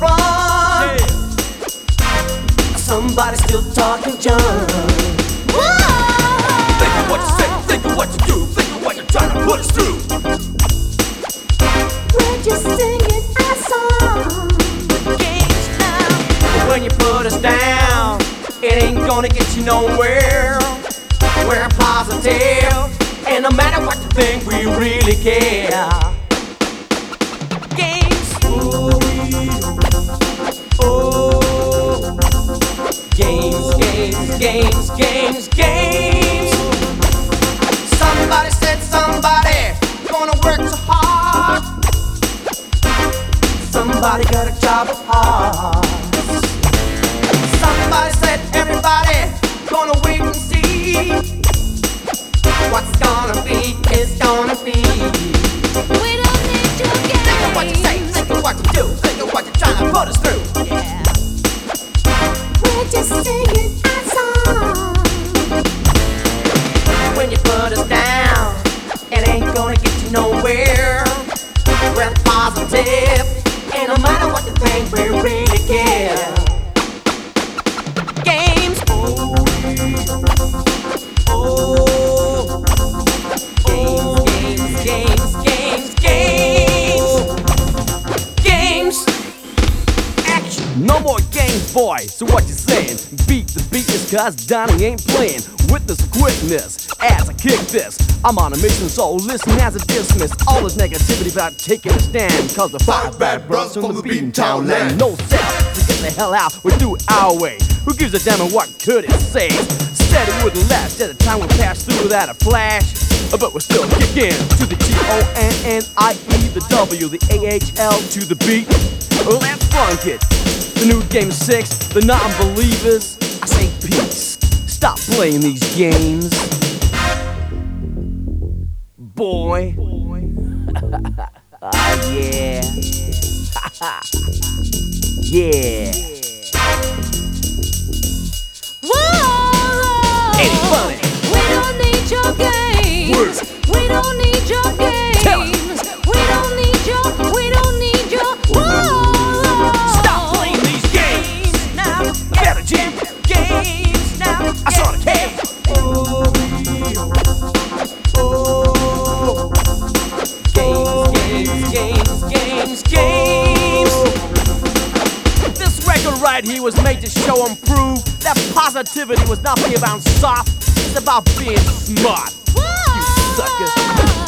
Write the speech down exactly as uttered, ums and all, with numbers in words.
front. Yeah. Somebody still talking junk. Think of what you say, think of what you do, think of what you're trying to put us through. We're just singing our song. Games now. But when you put us down, it ain't gonna get you nowhere. We're positive, and no matter what you think, we really care. Games. Oh, games, games, games, games, games. Somebody said somebody gonna work too hard. Somebody got a job of heart. Somebody said everybody gonna wait and see. What's gonna be is gonna be. We don't need your games. Think of what you say, think of what you do, think of what you're trying to put us through. Yeah. We're just singing our song. When you put us down, it ain't gonna get you nowhere. We're positive, and no matter what you think, we really care. Games. Oh, games, games, games, games, games. Action! No more games, boy. So what you saying? Beat the beat is cause Donnie ain't playing. With this quickness, as I kick this, I'm on a mission, so listen as I dismiss all this negativity about taking a stand. Cause the five bad brothers from the beaten town land. No self, to get the hell out, we do it our way. Who gives a damn and what could it say? Said it wouldn't last, at a time we passed through without a flash. But we're still kicking to the T O N N I E, the W, the A H L to the beat. Let's funk it. The new game six, the non-believers. I say peace. Stop playing these games, boy. Ah, yeah. Yeah. Whoa! Ain't it funny? We don't need your games. Word. We don't need your games. Tell it. We don't need your. We don't need your. Whoa! Stop playing these games. Now, Better Jim. games now. I saw the cave. Oh, games, games, games, games, games. This record right here was made to show and prove that positivity was not being about soft, it's about being smart. Whoa! You suckers.